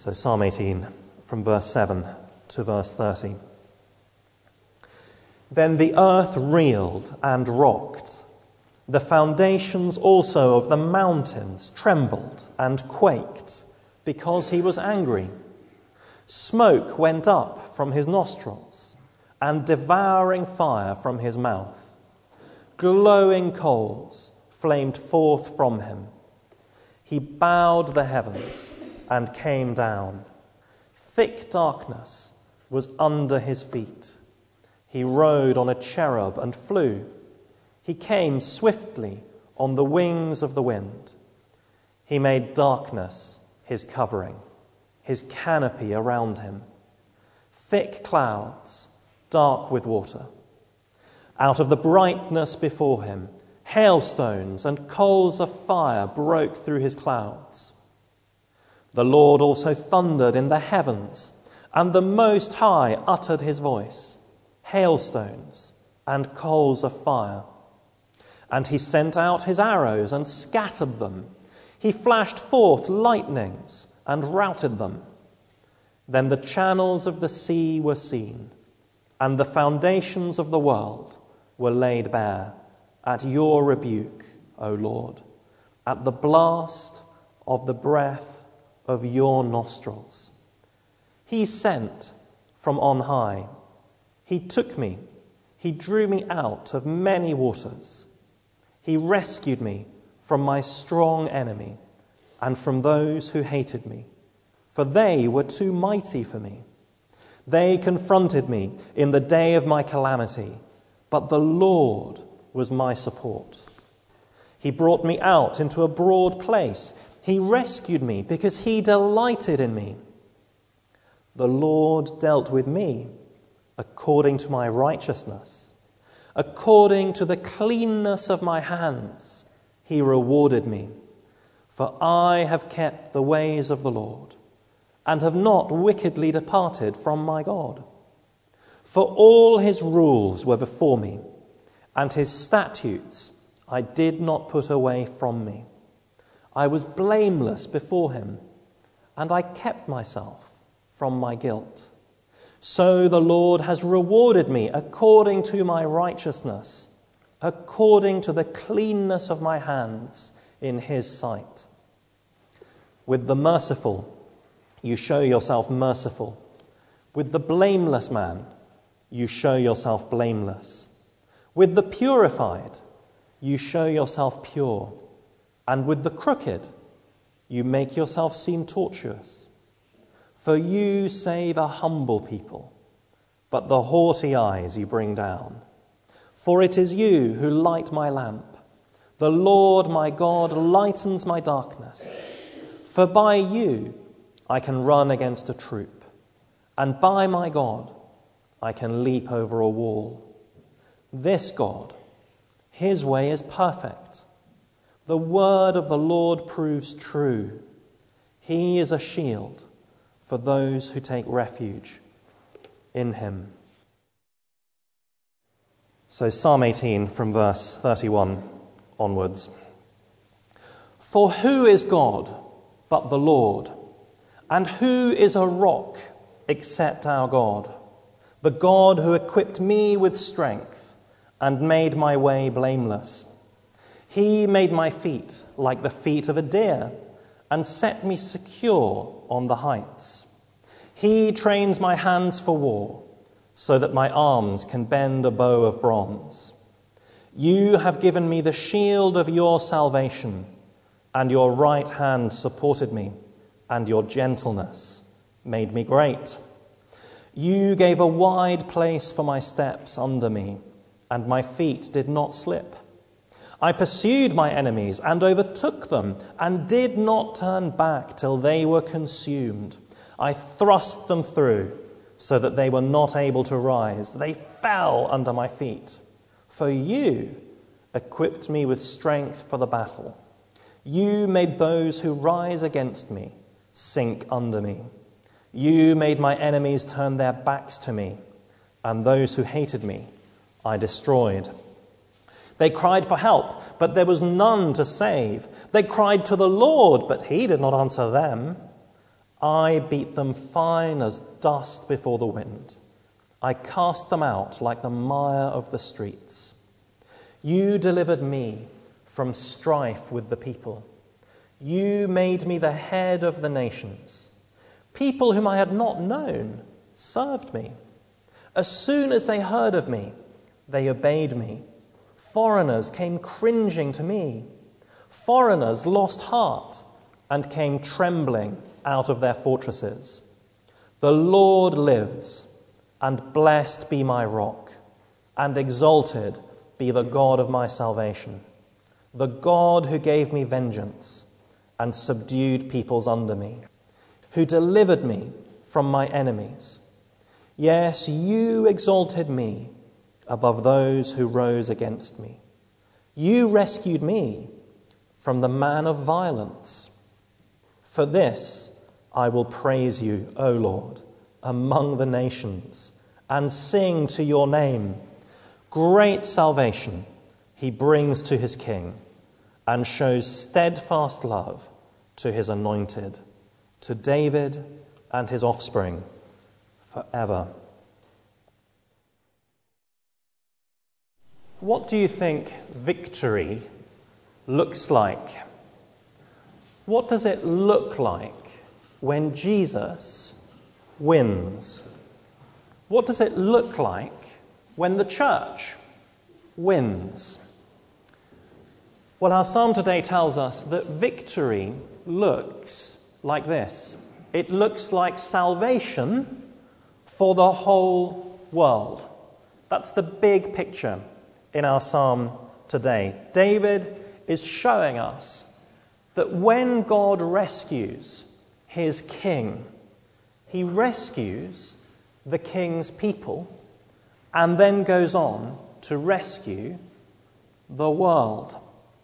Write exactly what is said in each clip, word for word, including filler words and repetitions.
So Psalm eighteen, from verse seven to verse thirty. Then the earth reeled and rocked. The foundations also of the mountains trembled and quaked because he was angry. Smoke went up from his nostrils and devouring fire from his mouth. Glowing coals flamed forth from him. He bowed the heavens and came down. Thick darkness was under his feet. He rode on a cherub and flew. He came swiftly on the wings of the wind. He made darkness his covering, his canopy around him. Thick clouds, dark with water. Out of the brightness before him, hailstones and coals of fire broke through his clouds. The Lord also thundered in the heavens, and the Most High uttered his voice, hailstones and coals of fire. And he sent out his arrows and scattered them. He flashed forth lightnings and routed them. Then the channels of the sea were seen, and the foundations of the world were laid bare at your rebuke, O Lord, at the blast of the breath of your nostrils. He sent from on high. He took me. He drew me out of many waters. He rescued me from my strong enemy and from those who hated me, for they were too mighty for me. They confronted me in the day of my calamity, but the Lord was my support. He brought me out into a broad place. He rescued me because he delighted in me. The Lord dealt with me according to my righteousness. According to the cleanness of my hands, he rewarded me. For I have kept the ways of the Lord and have not wickedly departed from my God. For all his rules were before me, and his statutes I did not put away from me. I was blameless before him, and I kept myself from my guilt. So the Lord has rewarded me according to my righteousness, according to the cleanness of my hands in his sight. With the merciful, you show yourself merciful. With the blameless man, you show yourself blameless. With the purified, you show yourself pure. And with the crooked, you make yourself seem tortuous. For you save a humble people, but the haughty eyes you bring down. For it is you who light my lamp. The Lord my God lightens my darkness. For by you I can run against a troop, and by my God I can leap over a wall. This God, his way is perfect. The word of the Lord proves true. He is a shield for those who take refuge in him. So Psalm eighteen from verse thirty-one onwards. For who is God but the Lord? And who is a rock except our God? The God who equipped me with strength and made my way blameless. He made my feet like the feet of a deer and set me secure on the heights. He trains my hands for war so that my arms can bend a bow of bronze. You have given me the shield of your salvation, and your right hand supported me, and your gentleness made me great. You gave a wide place for my steps under me, and my feet did not slip. I pursued my enemies and overtook them, and did not turn back till they were consumed. I thrust them through so that they were not able to rise. They fell under my feet. For you equipped me with strength for the battle. You made those who rise against me sink under me. You made my enemies turn their backs to me, and those who hated me I destroyed. They cried for help, but there was none to save. They cried to the Lord, but he did not answer them. I beat them fine as dust before the wind. I cast them out like the mire of the streets. You delivered me from strife with the people. You made me the head of the nations. People whom I had not known served me. As soon as they heard of me, they obeyed me. Foreigners came cringing to me. Foreigners lost heart and came trembling out of their fortresses. The Lord lives, and blessed be my rock, and exalted be the God of my salvation, the God who gave me vengeance and subdued peoples under me, who delivered me from my enemies. Yes, you exalted me above those who rose against me. You rescued me from the man of violence. For this I will praise you, O Lord, among the nations, and sing to your name. Great salvation he brings to his king, and shows steadfast love to his anointed, to David and his offspring forever. What do you think victory looks like? What does it look like when Jesus wins? What does it look like when the church wins? Well, our psalm today tells us that victory looks like this. It looks like salvation for the whole world. That's the big picture in our psalm today. David is showing us that when God rescues his king, he rescues the king's people and then goes on to rescue the world.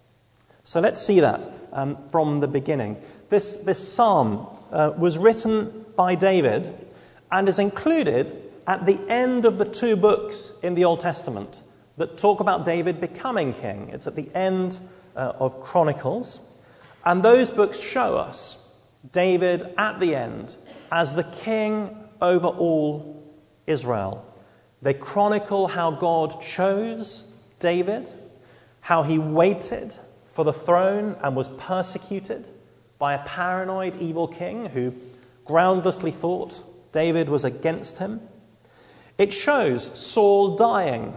So let's see that um, from the beginning. This, this psalm uh, was written by David and is included at the end of the two books in the Old Testament that talk about David becoming king. It's at the end uh, of Chronicles. And those books show us David at the end as the king over all Israel. They chronicle how God chose David, how he waited for the throne and was persecuted by a paranoid evil king who groundlessly thought David was against him. It shows Saul dying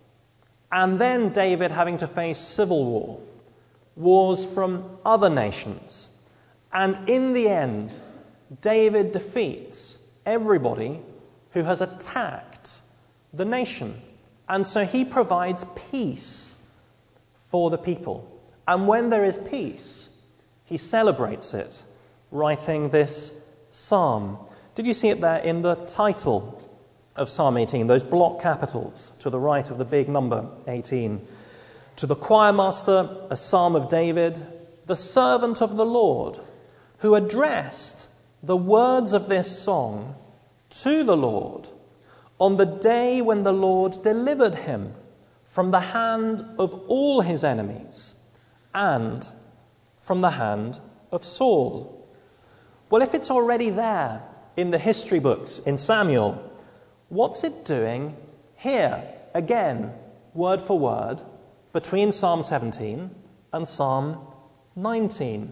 and then David having to face civil war, wars from other nations. And in the end, David defeats everybody who has attacked the nation. And so he provides peace for the people. And when there is peace, he celebrates it, writing this psalm. Did you see it there in the title of Psalm eighteen, those block capitals to the right of the big number eighteen? To the choir master, a psalm of David, the servant of the Lord, who addressed the words of this song to the Lord on the day when the Lord delivered him from the hand of all his enemies and from the hand of Saul. Well, if it's already there in the history books in Samuel, what's it doing here, again, word for word, between Psalm seventeen and Psalm nineteen?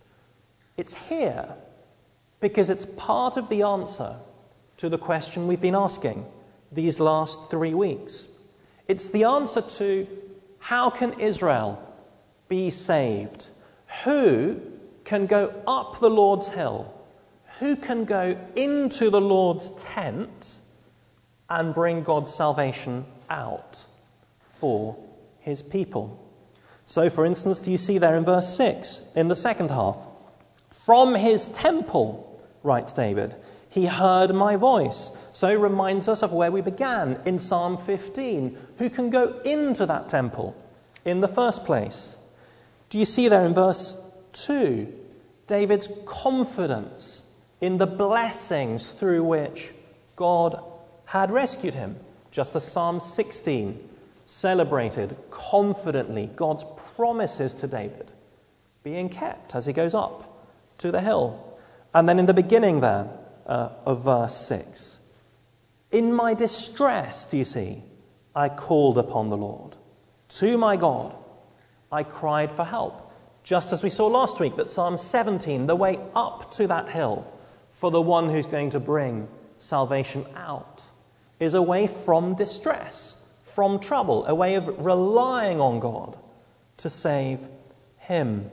It's here because it's part of the answer to the question we've been asking these last three weeks. It's the answer to how can Israel be saved? Who can go up the Lord's hill? Who can go into the Lord's tent and bring God's salvation out for his people? So, for instance, do you see there in verse six, in the second half? From his temple, writes David, he heard my voice. So he reminds us of where we began in Psalm fifteen. Who can go into that temple in the first place? Do you see there in verse two, David's confidence in the blessings through which God had rescued him, just as Psalm sixteen celebrated confidently God's promises to David being kept as he goes up to the hill. And then in the beginning there uh, of verse six, in my distress, do you see, I called upon the Lord. To my God, I cried for help. Just as we saw last week that Psalm seventeen, the way up to that hill for the one who's going to bring salvation out, is a way from distress, from trouble, a way of relying on God to save him.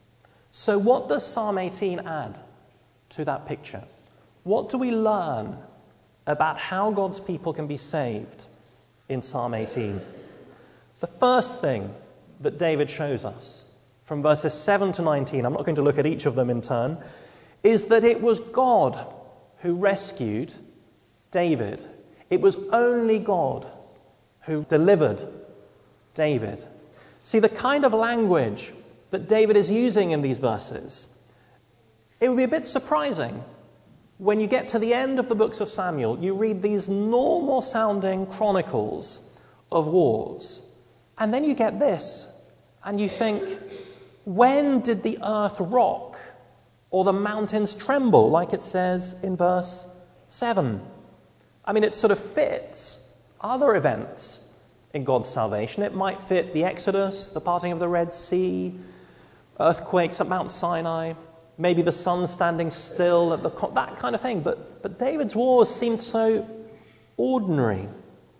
So what does Psalm eighteen add to that picture? What do we learn about how God's people can be saved in Psalm eighteen? The first thing that David shows us from verses seven to nineteen, I'm not going to look at each of them in turn, is that it was God who rescued David. It was only God who delivered David. See, the kind of language that David is using in these verses, it would be a bit surprising when you get to the end of the books of Samuel. You read these normal-sounding chronicles of wars, and then you get this, and you think, when did the earth rock or the mountains tremble, like it says in verse seven? I mean, it sort of fits other events in God's salvation. It might fit the Exodus, the parting of the Red Sea, earthquakes at Mount Sinai, maybe the sun standing still, at the, that kind of thing. But, but David's wars seemed so ordinary.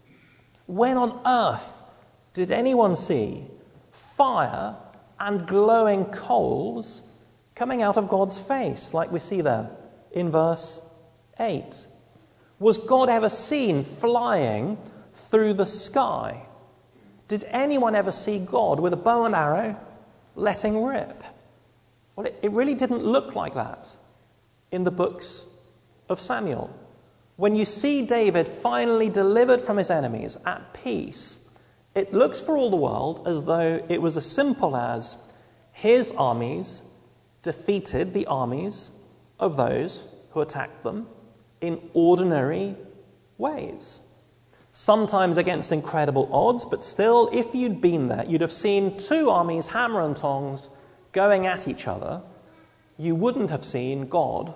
When on earth did anyone see fire and glowing coals coming out of God's face, like we see there in verse eight? Was God ever seen flying through the sky? Did anyone ever see God with a bow and arrow letting rip? Well, it, it really didn't look like that in the books of Samuel. When you see David finally delivered from his enemies at peace, it looks for all the world as though it was as simple as his armies defeated the armies of those who attacked them in ordinary ways. Sometimes against incredible odds, but still, if you'd been there, you'd have seen two armies, hammer and tongs, going at each other. You wouldn't have seen God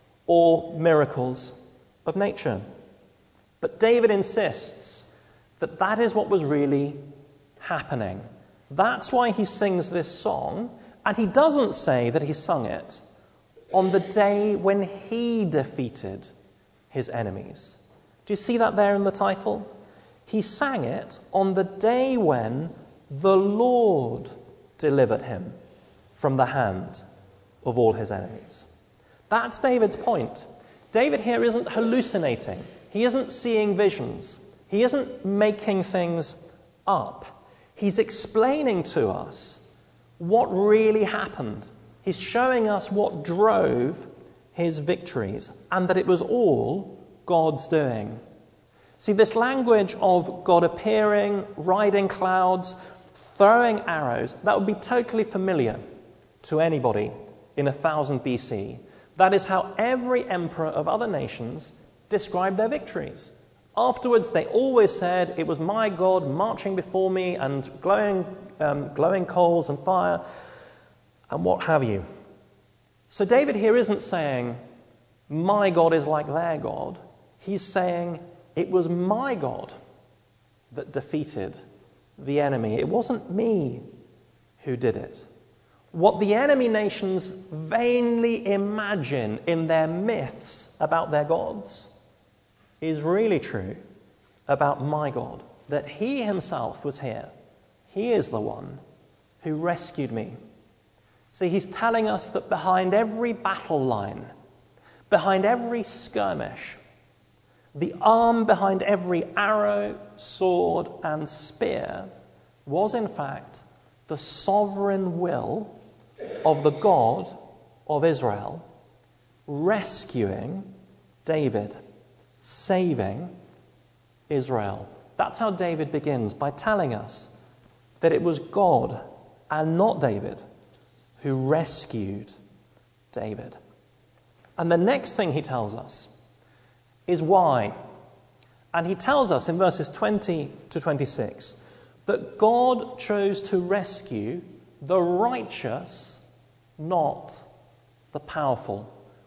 or miracles of nature. But David insists that that is what was really happening. That's why he sings this song, and he doesn't say that he sung it on the day when he defeated his enemies. Do you see that there in the title? He sang it on the day when the Lord delivered him from the hand of all his enemies. That's David's point. David here isn't hallucinating. He isn't seeing visions. He isn't making things up. He's explaining to us what really happened. He's showing us what drove his victories, and that it was all God's doing. See, this language of God appearing, riding clouds, throwing arrows, that would be totally familiar to anybody in one thousand B C. That is how every emperor of other nations described their victories. Afterwards, they always said, it was my God marching before me, and glowing, um, glowing coals and fire, and what have you. So David here isn't saying, my God is like their God. He's saying, it was my God that defeated the enemy. It wasn't me who did it. What the enemy nations vainly imagine in their myths about their gods is really true about my God, that he himself was here. He is the one who rescued me. See, he's telling us that behind every battle line, behind every skirmish, the arm behind every arrow, sword, and spear was in fact the sovereign will of the God of Israel, rescuing David, saving Israel. That's how David begins, by telling us that it was God and not David who rescued David. And the next thing he tells us is why. And he tells us in verses twenty to twenty-six that God chose to rescue the righteous, not the powerful.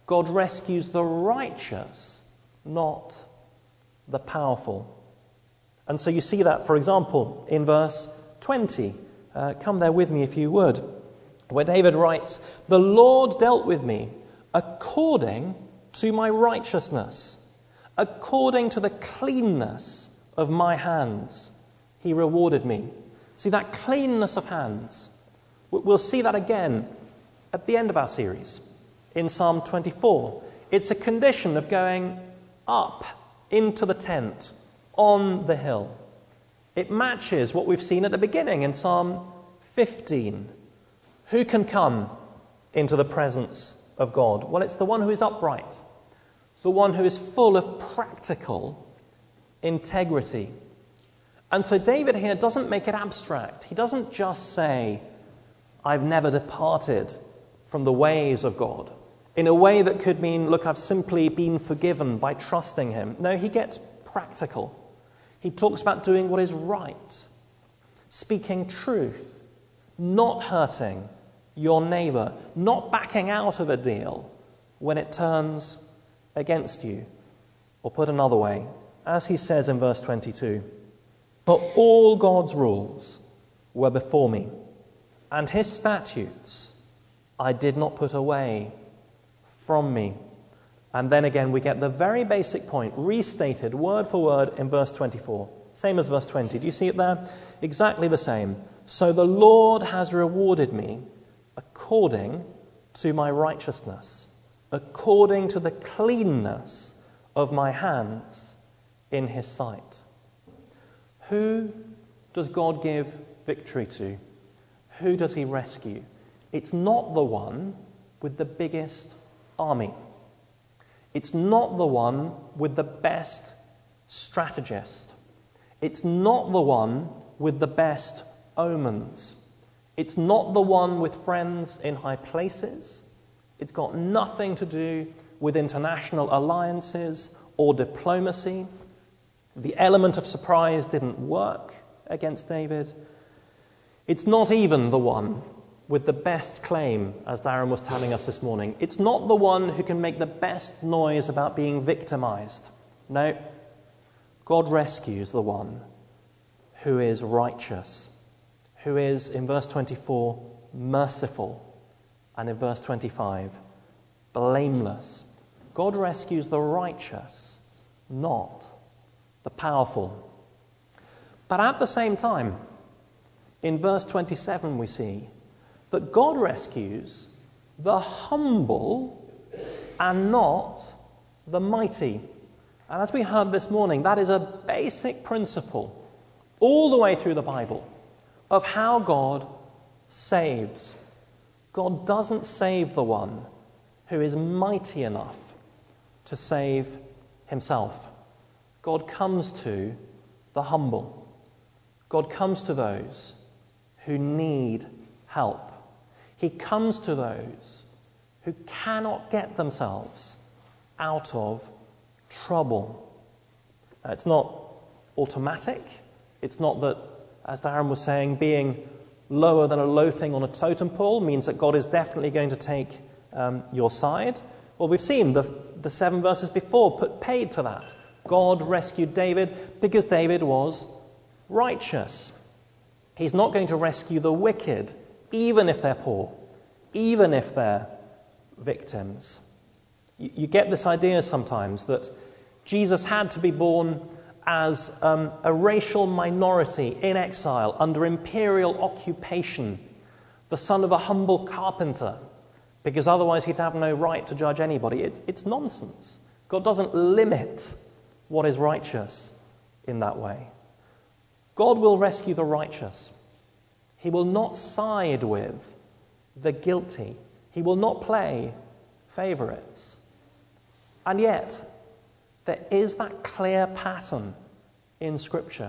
God rescues the righteous, not the powerful. And so you see that, for example, in verse twenty. Uh, come there with me if you would, where David writes, "The Lord dealt with me according to my righteousness, according to the cleanness of my hands, he rewarded me." See, that cleanness of hands, we'll see that again at the end of our series in Psalm twenty-four. It's a condition of going up into the tent on the hill. It matches what we've seen at the beginning in Psalm fifteen. Who can come into the presence of God? Well, it's the one who is upright, the one who is full of practical integrity. And so David here doesn't make it abstract. He doesn't just say, I've never departed from the ways of God, in a way that could mean, look, I've simply been forgiven by trusting him. No, he gets practical. He talks about doing what is right, speaking truth, not hurting your neighbor, not backing out of a deal when it turns against you. Or put another way, as he says in verse twenty-two, "For all God's rules were before me, and his statutes I did not put away from me." And then again we get the very basic point restated word for word in verse twenty-four. Same as verse twenty. Do you see it there? Exactly the same. "So the Lord has rewarded me according to my righteousness, according to the cleanness of my hands in his sight." Who does God give victory to? Who does he rescue? It's not the one with the biggest army. It's not the one with the best strategist. It's not the one with the best omens. It's not the one with friends in high places. It's got nothing to do with international alliances or diplomacy. The element of surprise didn't work against David. It's not even the one with the best claim, as Darren was telling us this morning. It's not the one who can make the best noise about being victimized. No, God rescues the one who is righteous, who is, in verse twenty-four, merciful, and in verse twenty-five, blameless. God rescues the righteous, not the powerful. But at the same time, in verse twenty-seven we see that God rescues the humble and not the mighty. And as we heard this morning, that is a basic principle all the way through the Bible of how God saves. God doesn't save the one who is mighty enough to save himself. God comes to the humble. God comes to those who need help. He comes to those who cannot get themselves out of trouble. Now, it's not automatic. It's not that, as Darren was saying, being lower than a low thing on a totem pole means that God is definitely going to take um, your side. Well, we've seen the, the seven verses before put paid to that. God rescued David because David was righteous. He's not going to rescue the wicked, even if they're poor, even if they're victims. You, you get this idea sometimes that Jesus had to be born as um, a racial minority in exile under imperial occupation, the son of a humble carpenter, because otherwise he'd have no right to judge anybody. It, it's nonsense. God doesn't limit what is righteous in that way. God will rescue the righteous. He will not side with the guilty. He will not play favorites. And yet, there is that clear pattern in Scripture.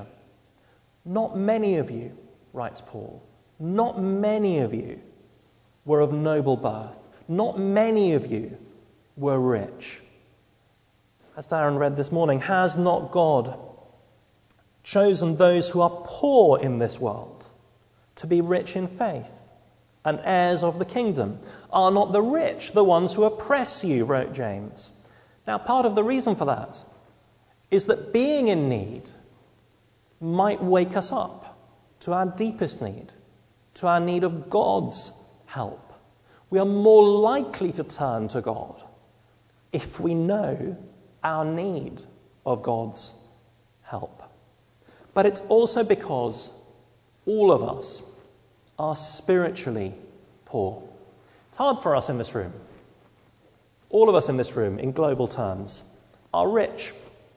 Not many of you, writes Paul, not many of you were of noble birth. Not many of you were rich. As Darren read this morning, has not God chosen those who are poor in this world to be rich in faith and heirs of the kingdom. Are not the rich the ones who oppress you, wrote James. Now, part of the reason for that is that being in need might wake us up to our deepest need, to our need of God's help. We are more likely to turn to God if we know our need of God's help. But it's also because all of us are spiritually poor. It's hard for us in this room. All of us in this room, in global terms, are rich.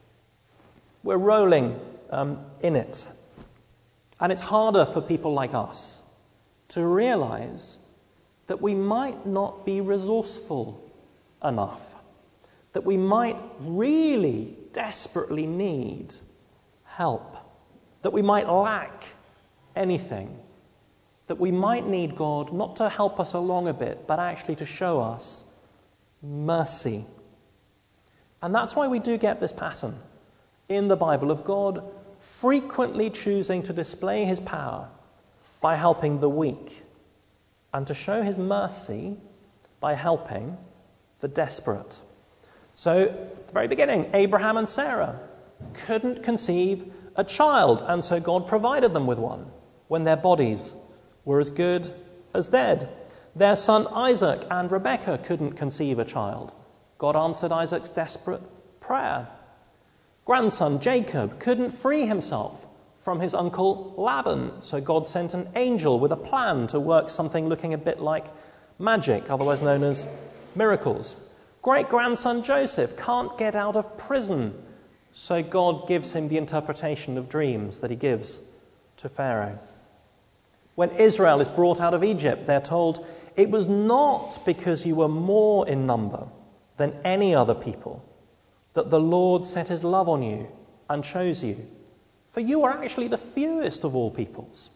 We're rolling um, in it. And it's harder for people like us to realize that we might not be resourceful enough, that we might really desperately need help, that we might lack anything, that we might need God not to help us along a bit, but actually to show us mercy. And that's why we do get this pattern in the Bible of God frequently choosing to display his power by helping the weak and to show his mercy by helping the desperate. So, at the very beginning, Abraham and Sarah couldn't conceive a child, and so God provided them with one when their bodies were as good as dead. Their son Isaac and Rebekah couldn't conceive a child. God answered Isaac's desperate prayer. Grandson Jacob couldn't free himself from his uncle Laban, so God sent an angel with a plan to work something looking a bit like magic, otherwise known as miracles. Great-grandson Joseph can't get out of prison, so God gives him the interpretation of dreams that he gives to Pharaoh. When Israel is brought out of Egypt, they're told, "It was not because you were more in number than any other people that the Lord set his love on you and chose you, for you are actually the fewest of all peoples."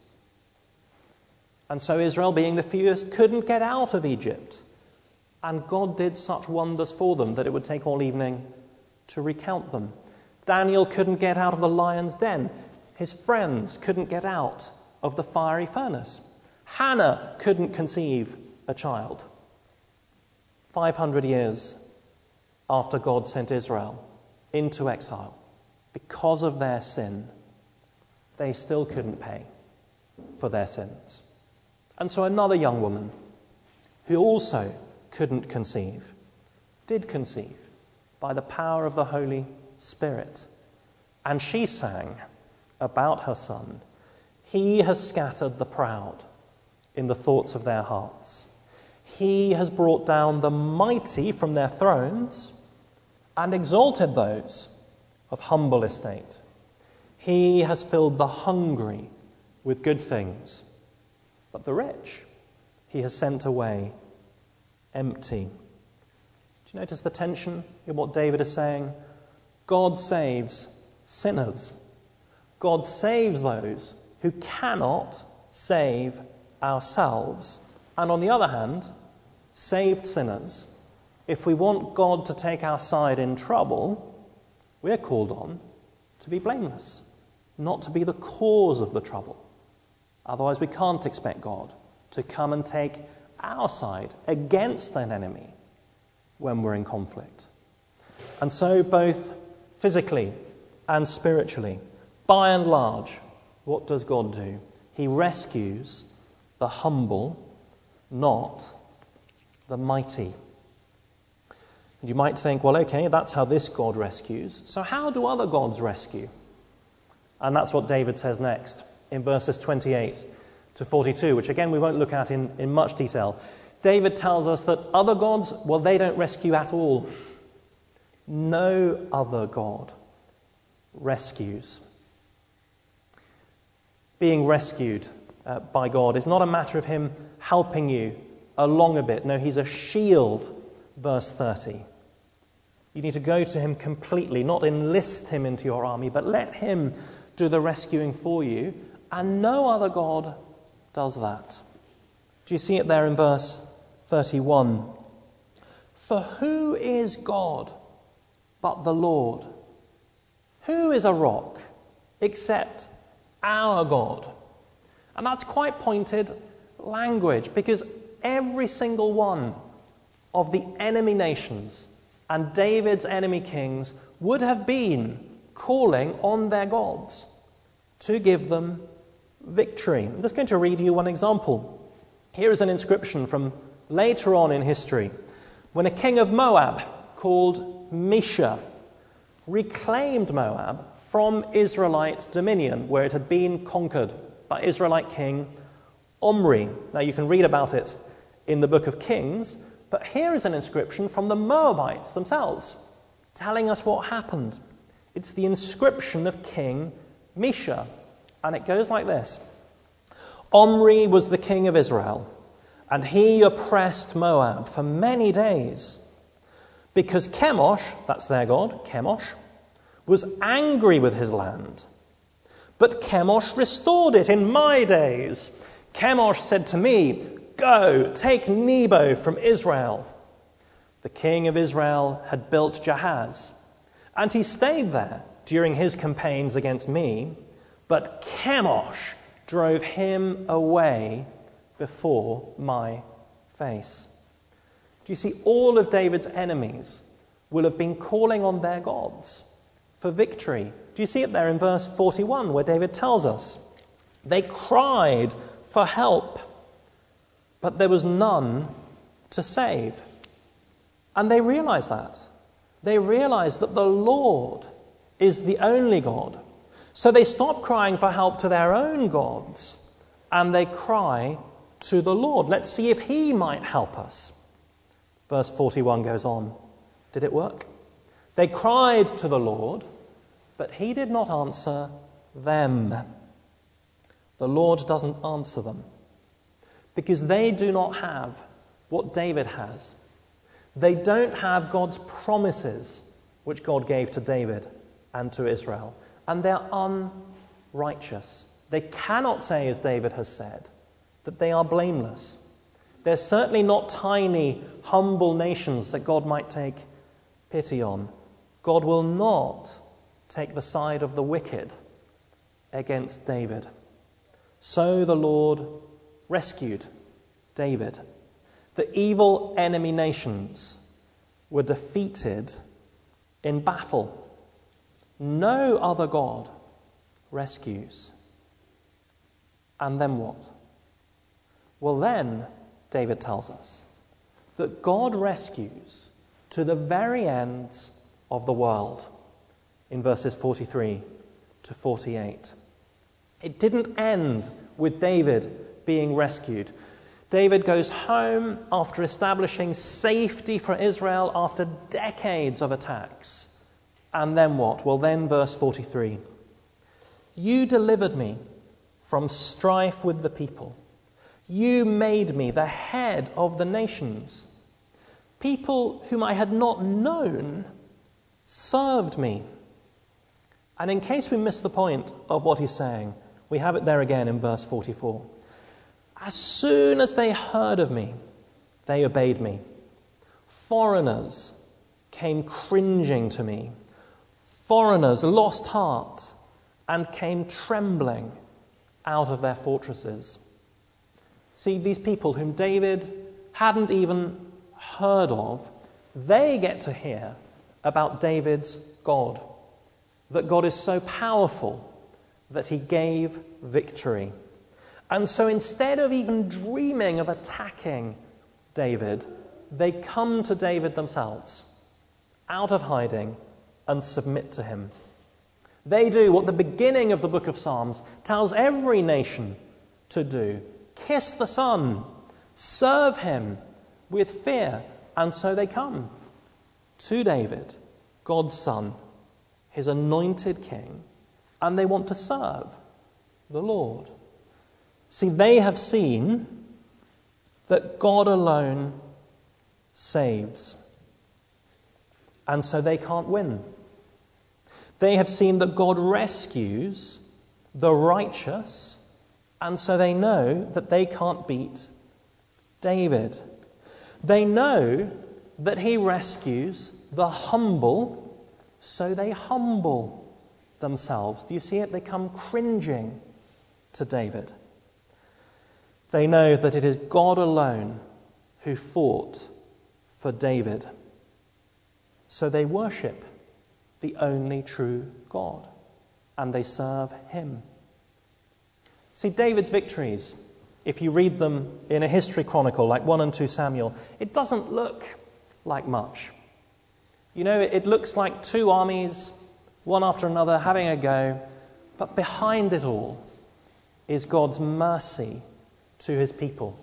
And so Israel, being the fewest, couldn't get out of Egypt. And God did such wonders for them that it would take all evening to recount them. Daniel couldn't get out of the lion's den. His friends couldn't get out of the fiery furnace. Hannah couldn't conceive a child. five hundred years after God sent Israel into exile, because of their sin, they still couldn't pay for their sins. And so another young woman, who also couldn't conceive, did conceive by the power of the Holy Spirit. And she sang about her son, "He has scattered the proud in the thoughts of their hearts. He has brought down the mighty from their thrones and exalted those of humble estate. He has filled the hungry with good things, but the rich he has sent away empty." Do you notice the tension in what David is saying? God saves sinners. God saves those who cannot save ourselves. And on the other hand, saved sinners, if we want God to take our side in trouble, we're called on to be blameless, not to be the cause of the trouble. Otherwise, we can't expect God to come and take our side against an enemy when we're in conflict. And so, both physically and spiritually, by and large, what does God do? He rescues the humble, not the mighty. And you might think, well, okay, that's how this God rescues. So how do other gods rescue? And that's what David says next in verses twenty-eight to forty-two, which again we won't look at in, in much detail. David tells us that other gods, well, they don't rescue at all. No other God rescues. Being rescued uh, by God is not a matter of him helping you along a bit. No, he's a shield, verse thirty. You need to go to him completely, not enlist him into your army, but let him do the rescuing for you, and no other God does that. Do you see it there in verse thirty-one? For who is God but the Lord? Who is a rock except our God? And that's quite pointed, language, because every single one of the enemy nations and David's enemy kings would have been calling on their gods to give them victory. I'm just going to read you one example. Here is an inscription from later on in history, when a king of Moab called Mesha reclaimed Moab from Israelite dominion, where it had been conquered by Israelite king Omri. Now you can read about it in the book of Kings, but here is an inscription from the Moabites themselves, telling us what happened. It's the inscription of King Mesha, and it goes like this. Omri was the king of Israel, and he oppressed Moab for many days, because Chemosh, that's their god, Chemosh, was angry with his land. But Chemosh restored it in my days. Chemosh said to me, go, take Nebo from Israel. The king of Israel had built Jahaz, and he stayed there during his campaigns against me, but Chemosh drove him away before my face. Do you see, all of David's enemies will have been calling on their gods for victory. Do you see it there in verse forty-one, where David tells us, they cried for help, but there was none to save. And they realized that. They realized that the Lord is the only God. So they stop crying for help to their own gods, and they cry to the Lord. Let's see if he might help us. Verse forty-one goes on. Did it work? They cried to the Lord, but he did not answer them. The Lord doesn't answer them because they do not have what David has. They don't have God's promises, which God gave to David and to Israel. And they're unrighteous. They cannot say, as David has said, that they are blameless. They're certainly not tiny, humble nations that God might take pity on. God will not take the side of the wicked against David. So the Lord rescued David. The evil enemy nations were defeated in battle. No other God rescues. And then what? Well, then, David tells us that God rescues to the very ends of the world in verses forty-three to forty-eight. It didn't end with David being rescued. David goes home after establishing safety for Israel after decades of attacks. And then what? Well, then verse forty-three. You delivered me from strife with the people. You made me the head of the nations. People whom I had not known served me. And in case we miss the point of what he's saying, we have it there again in verse forty-four. As soon as they heard of me, they obeyed me. Foreigners came cringing to me. Foreigners lost heart and came trembling out of their fortresses. See, these people whom David hadn't even heard of, they get to hear about David's God, that God is so powerful that he gave victory. And so instead of even dreaming of attacking David, they come to David themselves, out of hiding, and submit to him. They do what the beginning of the book of Psalms tells every nation to do. Kiss the Son, serve him with fear. And so they come to David, God's Son, his anointed king, and they want to serve the Lord. See, they have seen that God alone saves, and so they can't win. They have seen that God rescues the righteous, and so they know that they can't beat David. They know that he rescues the humble, so they humble themselves. Do you see it? They come cringing to David. They know that it is God alone who fought for David. So they worship the only true God, and they serve him. See, David's victories, if you read them in a history chronicle like First and Second Samuel, it doesn't look like much. You know, it looks like two armies, one after another, having a go, but behind it all is God's mercy to his people,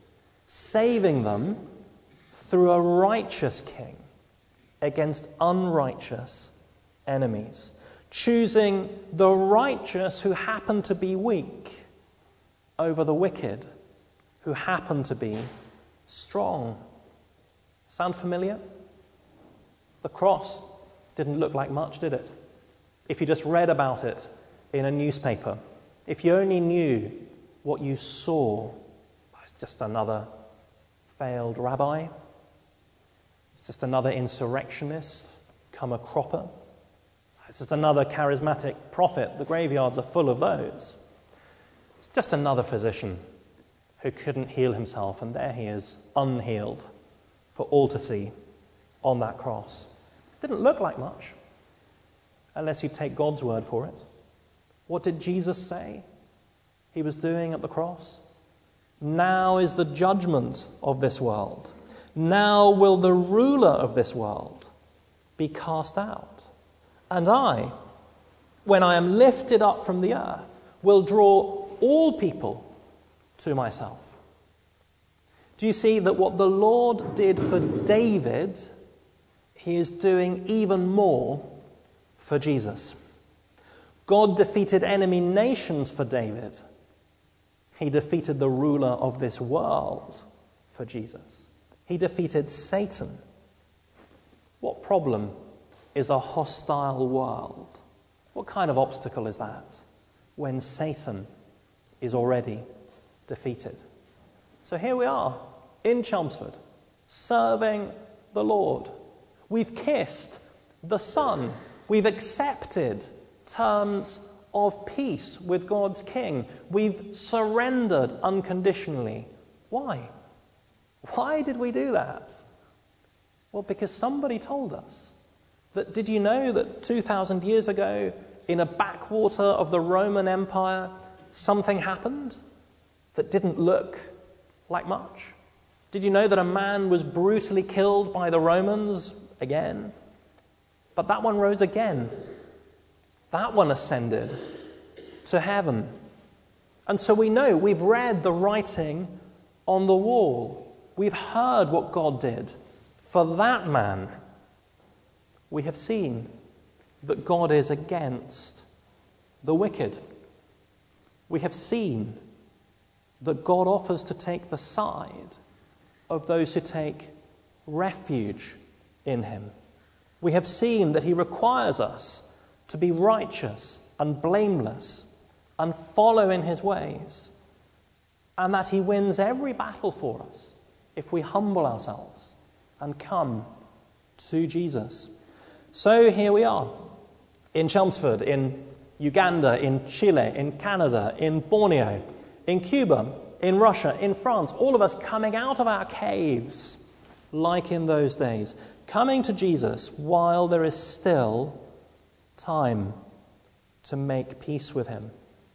saving them through a righteous king against unrighteous enemies, choosing the righteous who happen to be weak over the wicked who happen to be strong. Sound familiar? The cross didn't look like much, did it? If you just read about it in a newspaper, if you only knew what you saw, it's just another failed rabbi, it's just another insurrectionist, come a cropper, it's just another charismatic prophet. The graveyards are full of those. It's just another physician who couldn't heal himself, and there he is, unhealed, for all to see on that cross. Didn't look like much, unless you take God's word for it. What did Jesus say he was doing at the cross? Now is the judgment of this world. Now will the ruler of this world be cast out. And I, when I am lifted up from the earth, will draw all people to myself. Do you see that what the Lord did for David, he is doing even more for Jesus? God defeated enemy nations for David. He defeated the ruler of this world for Jesus. He defeated Satan. What problem is a hostile world? What kind of obstacle is that when Satan is already defeated? So here we are in Chelmsford, serving the Lord. We've kissed the Son. We've accepted terms of peace with God's King. We've surrendered unconditionally. Why? Why did we do that? Well, because somebody told us that, did you know that two thousand years ago, in a backwater of the Roman Empire, something happened that didn't look like much? Did you know that a man was brutally killed by the Romans again? But that one rose again. That one ascended to heaven. And so we know, we've read the writing on the wall. We've heard what God did for that man. We have seen that God is against the wicked. We have seen that God offers to take the side of those who take refuge in him. We have seen that he requires us to be righteous and blameless and follow in his ways, and that he wins every battle for us if we humble ourselves and come to Jesus. So here we are, in Chelmsford, in Uganda, in Chile, in Canada, in Borneo, in Cuba, in Russia, in France, all of us coming out of our caves, like in those days, coming to Jesus while there is still time to make peace with him.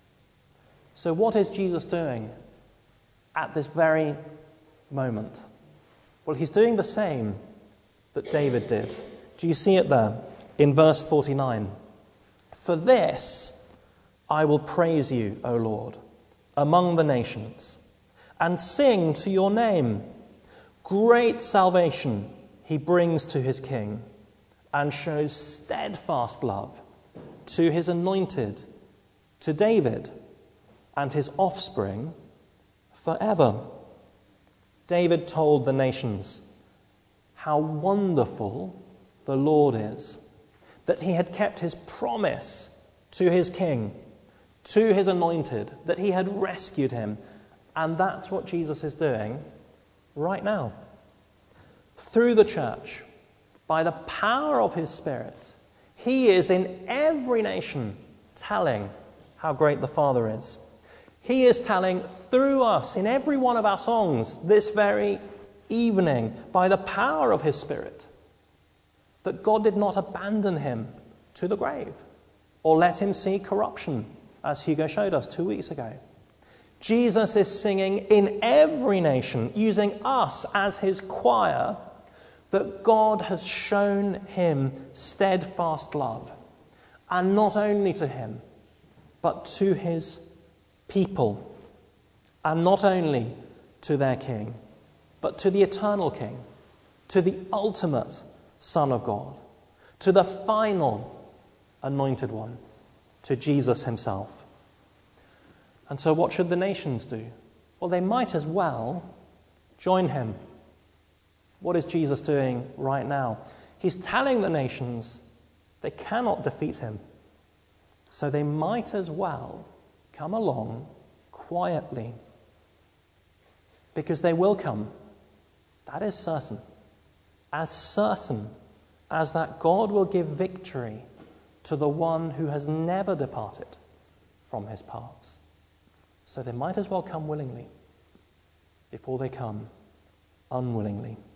So what is Jesus doing at this very moment? Well, he's doing the same that David did. Do you see it there in verse forty-nine? For this I will praise you, O Lord, among the nations, and sing to your name. Great salvation he brings to his king, and shows steadfast love to his anointed, to David and his offspring forever. David told the nations how wonderful the Lord is, that he had kept his promise to his king, to his anointed, that he had rescued him. And that's what Jesus is doing right now. Through the church, by the power of his Spirit, he is in every nation telling how great the Father is. He is telling through us in every one of our songs this very evening, by the power of his Spirit, that God did not abandon him to the grave or let him see corruption, as Hugo showed us two weeks ago. Jesus is singing in every nation, using us as his choir, that God has shown him steadfast love, and not only to him, but to his people, and not only to their King, but to the eternal King, to the ultimate Son of God, to the final anointed one, to Jesus himself. And so what should the nations do? Well, they might as well join him. What is Jesus doing right now? He's telling the nations they cannot defeat him. So they might as well come along quietly, because they will come. That is certain. As certain as that God will give victory to the one who has never departed from his paths. So they might as well come willingly before they come unwillingly.